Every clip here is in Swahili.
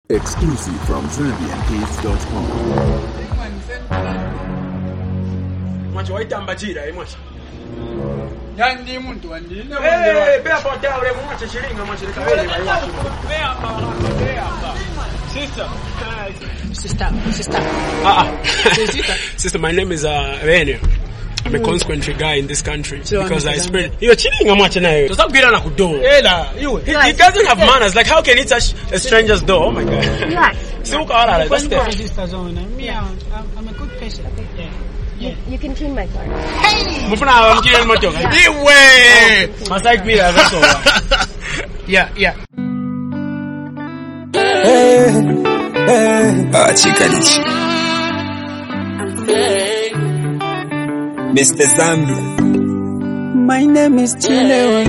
Exclusive from ZambianCaves.com. Mwacho waitamba chira mwacho. Ndi muntu wandine Pea potea ule mwacho shilinga mwacho lekabele mwacho. Pea Sister. Sister, my name is Rene. I'm a consequential guy in this country because I spread. You're chilling much now. Does that get on a door? He doesn't have manners. Like, how can he touch a stranger's door? Oh my God. Relax. So, that's the Me, I'm a good person. Yeah. You can clean my car. I'm killing my dog. Must like me, that's all. Yeah. Chikalichi. Mr. Zambia. My name is Chilewa.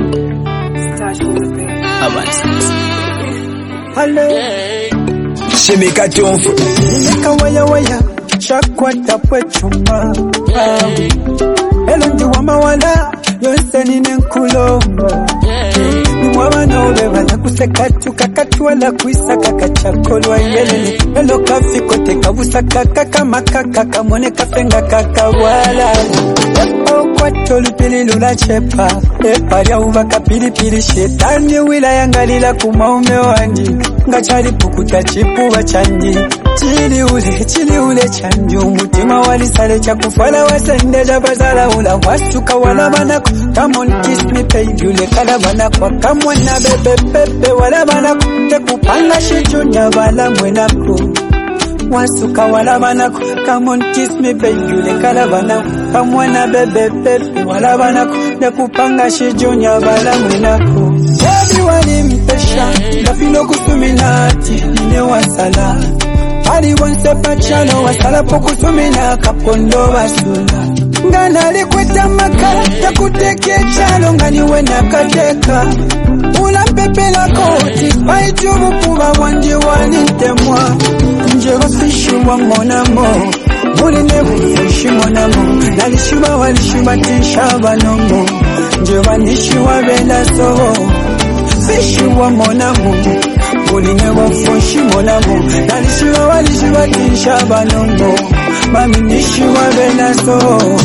Hello. Shimika Tonfu. Nika waya. Shakwata pwechuma. Hello ndi wamawala. Yonse ninenkulomba. Niwabana ubebala kuseka kakatuala kuisaka kachakolwa yelele. Hello kafi kote kabusa kaka makaka kamone kafenga kakawala. Kwa tolupili lula chepa Eparia uvaka pilipili shetani wilaya ngalila kumaume wanji Ngachari pukuta chipuwa chanji Chili ule chanji Umutima walisale chakufala wasendeja bazala ula Wasuka wala banako Come on kiss me baby ule kala banako Come on na bebe wala banako Tekupanga shijunya wala mwenako Wasuka wala banako Come on kiss me baby ule kala banako Kamwana bebe wala banako Nekupanga shijunya wala mwenako Baby wali mpesha Ndafino kusuminati Nine wasala Pari wanse pachano Wasala po kusumina Kapondo wasula Ngana likweta makala Takuteke chalo Ngani wena kateka Ula pepe la koti Paijubu kuba wanji wanitemwa Njego fishu wa monamo Muli nebu fishi monamo Nalishiba walishiba tishaba nomo Njego nishiwa bela soho Fishu wa monamo Muli nebu fishi monamo Nalishiba walishiba tishaba nomo Mami nishiwa bela soho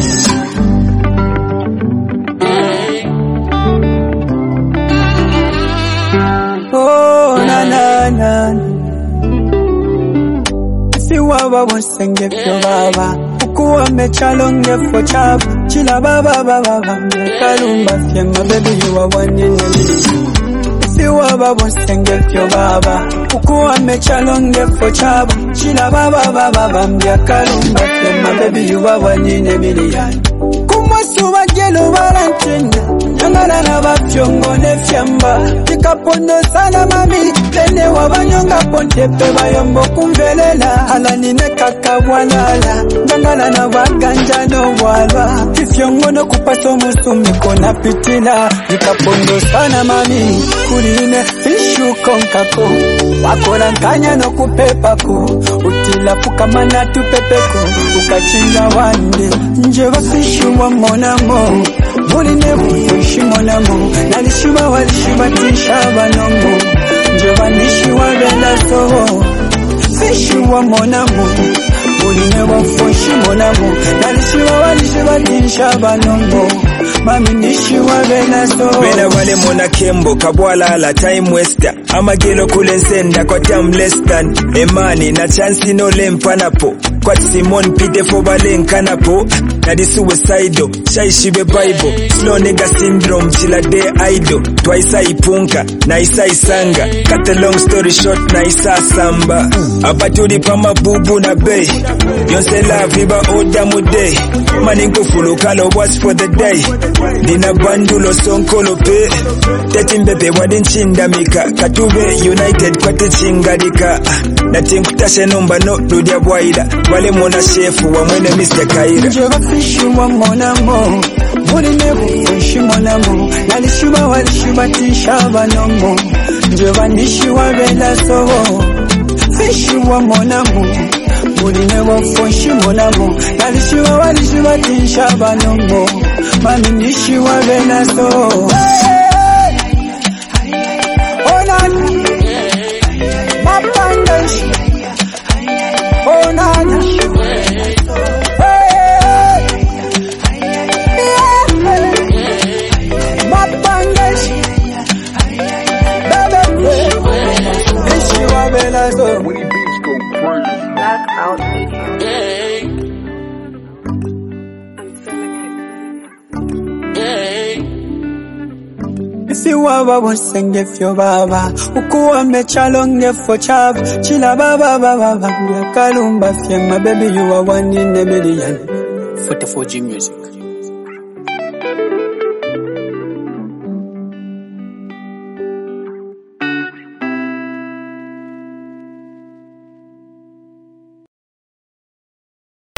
Oh na Siwaba wasenge pyo baba Ukuwa mechalonge fo chaba Chila baba Kalumba fiema baby you are one in a million Siwaba wasenge pyo baba Ukuwa mechalonge fo chaba Chila baba Kalumba fiema baby you are one in a million Kumasuba gelo valentine Nangana na bapyongo ne fiamba Tikapondo sana mami Lene wabanyonga ponte pe bayombo kumvelela Alanine kaka walala Nangana na waganja no walwa Tifyongo no kupaso musumi kona pitila Tikapondo sana mami Kuline fishu konkako Wakola nkanya no kupepako Utila fukamana tupepeko Ukachinga wande Njeva fishu wa monamo Muli nebu shimonamo Nalishiba walishiba tishaba nomo Njeba nishiwa bela soho Fishiwa monamo Muli nebu shimonamo Nalishiba walishiba tishaba nomo Mami nishiwa bela soho Bena wale mona kembo kabwala la time waster Amagelo kule nsenda kwa tam less than Emani na chansi no lempanapo Kwa Simon pide for balenkanapo Na di suicidal Shaishibe Bible Slow nigga syndrome Chila day idol Twice ipunka Na isa isanga Cut a long story short Na isa samba Abaturi pama bubu na bay Yonse la viba oda mude Maningu fulu kalo was for the day Dina bandulo sonkolo pe Teti mbebe wadinchinda mika Katube United kwa tichingadika Na tinkutashe numba no rudia bwaida Wale mona shefu wa mwene Mr. Kaira Njeva fishu wa monamo Muli nebu fishi monamo Nalishiba walishiba tishaba nomo Njeva nishiwa bela soho Fishu wa monamo Muli nebu fishi monamo Nalishiba walishiba tishaba nomo Mami nishiwa bela soho Onani Mapanda Mandela so. When he beats go crazy. Blackout Radio. Si waba bosenge fyo baba ukuwa mechalonge fo chab chila baba baba kalumba fye my baby you are one in a million 44G music.